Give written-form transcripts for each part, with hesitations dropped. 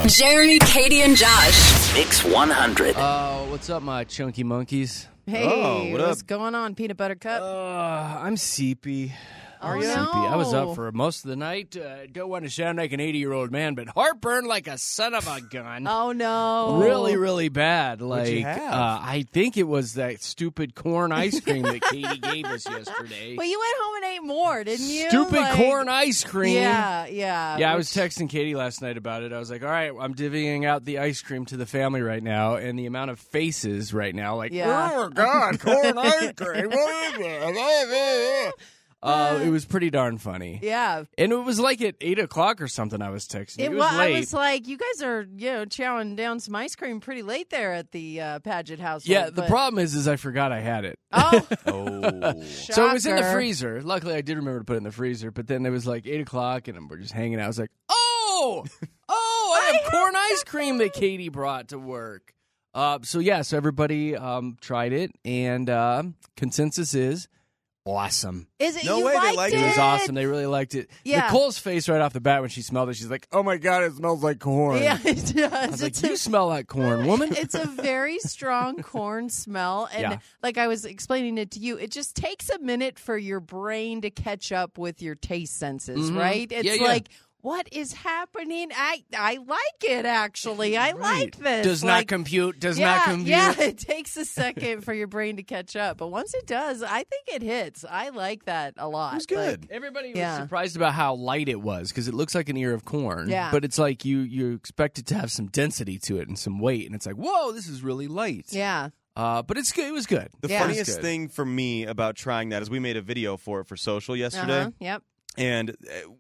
Jeremy, Katie, and Josh. Mix 100. What's up, my chunky monkeys? Hey, what up? what's going on, Peanut Butter Cup? I'm sleepy. Oh, Sleepy. no. I was up for most of the night. Don't want to sound like an 80-year-old man, but heartburn like a son of a gun. Oh, no. Really, really bad. What'd you Like, have? I think it was that stupid corn ice cream that Katie gave us yesterday. Well, you went home and ate more, didn't you? Stupid corn ice cream. Yeah. Yeah, I was texting Katie last night about it. I was like, all right, I'm divvying out the ice cream to the family right now, and the amount of faces right now, like, Yeah. oh, my God, corn ice cream. It was pretty darn funny. Yeah. And it was like at 8 o'clock or something I was texting. It was I late. was like, you guys are, chowing down some ice cream pretty late there at the Paget household. Yeah, the but- problem is I forgot I had it. Oh, Oh. So it was in the shocker. freezer. Luckily, I did remember to put it in the freezer. But then it was like 8 o'clock, and we're just hanging out. I was like, oh, I have corn ice cream that Katie brought to work. So everybody tried it, and consensus is awesome. Is it? No you way, they liked liked it? It was awesome. They really liked it. Yeah. Nicole's face right off the bat when she smelled it, she's like, oh my God, it smells like corn. Yeah, it does. I was like, you smell like corn, woman. It's a very strong corn smell. And Yeah. like I was explaining it to you, it just takes a minute for your brain to catch up with your taste senses, right? It's Yeah. like, what is happening? I like it, actually. I like this. Does not compute. Does not compute. Yeah, it takes a second for your brain to catch up. But once it does, I think it hits. I like that a lot. It was good. Like, Everybody was Yeah. surprised about how light it was because it looks like an ear of corn. Yeah. But it's like you expect it to have some density to it and some weight, and it's like, whoa, this is really light. yeah. But it's good. It was good. The Yeah. funniest It was good. thing for me about trying that is we made a video for it for social yesterday. Uh-huh. Yep. And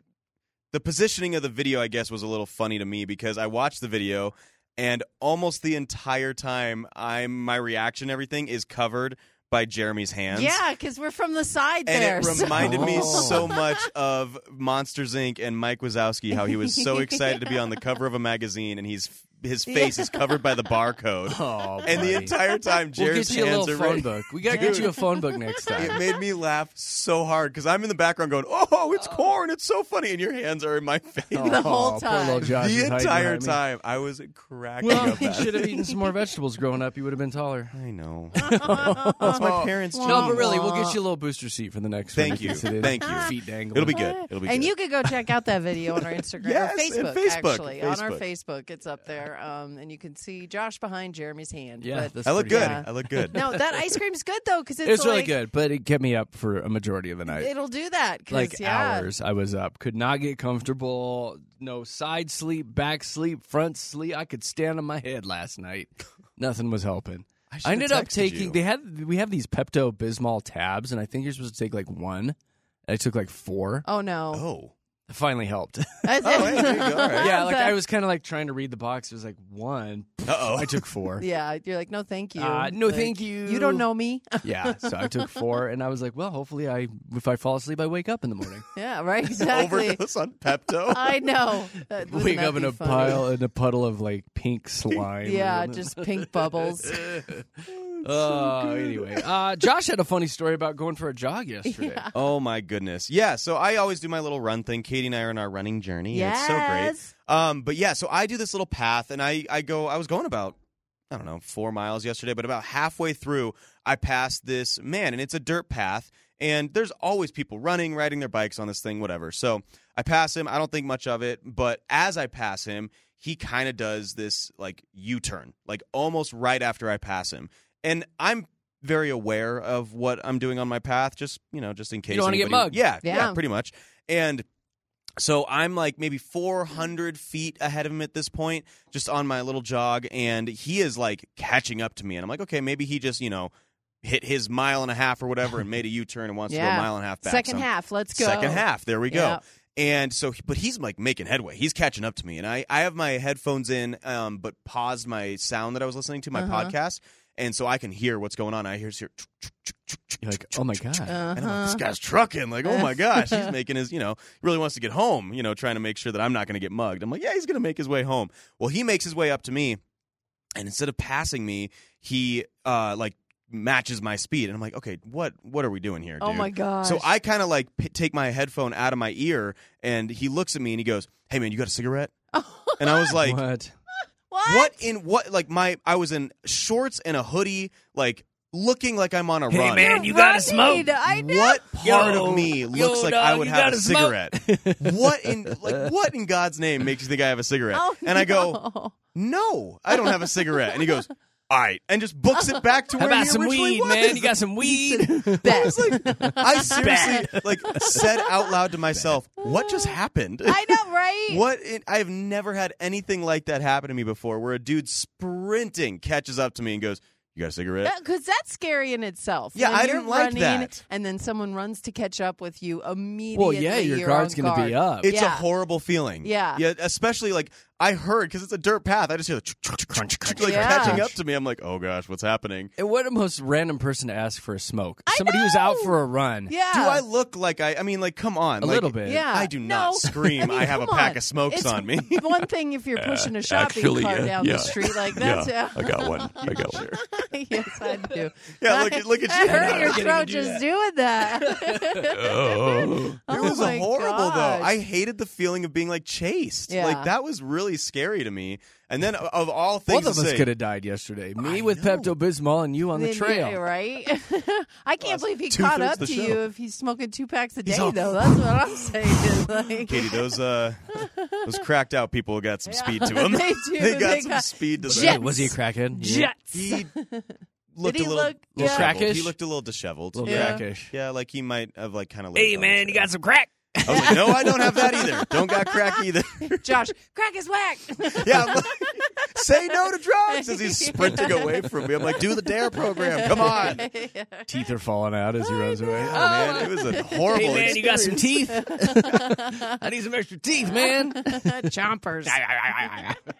the positioning of the video, I guess, was a little funny to me because I watched the video and almost the entire time my reaction, everything is covered by Jeremy's hands. Yeah, because we're from the side And there. it so- reminded me Oh. so much of Monsters, Inc. and Mike Wazowski, how he was so excited to be on the cover of a magazine and his face is covered by the barcode. Oh, And the buddy. entire time, We'll Jared's get you a hands little are phone ready. book. We got to get you a phone book next time. It made me laugh so hard because I'm in the background going, "Oh, it's corn! It's so funny!" And your hands are in my face The whole Oh, poor time. little Josh is the hiding entire behind me. time. I was cracking Well, up. he at should have it. eaten some more vegetables growing up. He would have been taller. I know. That's my parents' No, job. but really, we'll get you a little booster seat for the next Thank one. you. Sit in, Thank you. your feet dangling. It'll be good. It'll be And good. you could go check out that video on our Instagram Yes, or and Facebook, Facebook, actually. On our Facebook. Facebook, it's up there. And you can see Josh behind Jeremy's hand. Yeah, But that's I look pretty good. funny. I look good. no, that ice cream's good, though, because It's really like, good, but it kept me up for a majority of the night. It'll do that. 'Cause, Like yeah. hours I was up. Could not get comfortable. No side sleep, back sleep, front sleep. I could stand on my head last night. Nothing was helping. I I ended up taking. You. We have these Pepto Bismol tabs, and I think you're supposed to take like one. I took like 4. Oh, no. Oh. It finally helped. That's Oh, hey, there you go. All right. Yeah, like I was kind of like trying to read the box. It was like 1. Uh-oh. I took 4. Yeah, you're like, no, thank you. No, Like, thank you. You don't know me. Yeah, so I took 4, and I was like, well, hopefully, if I fall asleep, I wake up in the morning. Yeah, right, exactly. Overdose on Pepto. I know. Wouldn't Wake that up in be a funny? puddle of like pink slime. Yeah, just pink bubbles. Anyway, Josh had a funny story about going for a jog yesterday. Oh my goodness. Yeah, so I always do my little run thing. Katie and I are on our running journey. And it's so great. But yeah, so I do this little path and I was going about, I don't know, 4 miles yesterday, but about halfway through I passed this man and it's a dirt path and there's always people running, riding their bikes on this thing, whatever. So I pass him, I don't think much of it, but as I pass him, he kind of does this like U-turn, like almost right after I pass him. And I'm very aware of what I'm doing on my path, just in case. You don't wanna get anybody- mugged. Yeah, Yeah. pretty much. And so I'm like maybe 400 feet ahead of him at this point, just on my little jog, and he is like catching up to me. And I'm like, okay, maybe he just, hit his 1.5 miles or whatever and made a U-turn and wants to go 1.5 miles back. Second So I'm- half, let's go. Second half, there we go. Yeah. And so, but he's like making headway. He's catching up to me. And I have my headphones in, but paused my sound that I was listening to, my podcast. And so I can hear what's going on. I hear, You're like, oh my God. and I'm like, this guy's trucking. Like, oh my gosh, he's making his, he really wants to get home, trying to make sure that I'm not going to get mugged. I'm like, yeah, he's going to make his way home. Well, he makes his way up to me. And instead of passing me, he, matches my speed. And I'm like, okay, what are we doing here, dude? Oh my gosh. So I kind of like take my headphone out of my ear and he looks at me and he goes, hey man, you got a cigarette? And I was like, What? I was in shorts and a hoodie, like looking like I'm on a Hey run. man, you gotta smoke. I know. What part Yo, of me looks like dog, I would you have gotta a smoke. cigarette? What in God's name makes you think I have a cigarette? Oh, and I go, no, I don't have a cigarette. And he goes, all right, and just books it back to How where about he some originally weed, was. man? You got some weed? I seriously said out loud to myself, what just happened? I know, right? I have never had anything like that happen to me before, where a dude sprinting catches up to me and goes, you got a cigarette? Because that's scary in itself. Yeah, when I you're didn't like running, that. And then someone runs to catch up with you immediately. Well, yeah, your you're guard's on going to be guard. up. It's a Yeah. horrible feeling. Yeah. Yeah, especially I heard, because it's a dirt path, I just hear the crunch, Yeah. catching up to me. I'm like, oh gosh, what's happening? And what a most random person to ask for a smoke. I Somebody who's out know. for a run. Yeah. Do I look like I mean, like, come on. A little bit. Yeah. I do not No. scream, I mean, have a come pack on. of smokes It's on me. one thing if you're pushing a shopping cart down the street like that's I got one. I got one. yes, I do. Yeah, look at I you. heard your I can't throat even do just that. doing that. It was my horrible, though. gosh. I hated the feeling of being, chased. Yeah. Like, that was really scary to me. And then, of all things Both of to us say, could have died yesterday. Me I with know. Pepto-Bismol and you on the Then, trail. yeah, right? I can't believe he two-thirds caught up the to show. you if he's smoking 2 packs a day, all- though. That's what I'm saying. Like, Katie, those cracked out people got some speed to them. They do. They got They some got speed to Was them. he- was he a crackhead? Jets. He looked he a little, look- little yeah. disheveled. Crackish? He looked a little disheveled. A little Yeah. crackish. Yeah, like he might have kind of. Hey, man, you got some crack? I was like, no, I don't have that either. Don't got crack either. Josh, crack is whack. Yeah, I'm like, say no to drugs as he's sprinting away from me. I'm like, do the DARE program. Come on. Teeth are falling out as he runs away. Oh, man, it was a horrible Hey, man, you got some experience. teeth? I need some extra teeth, man. Chompers.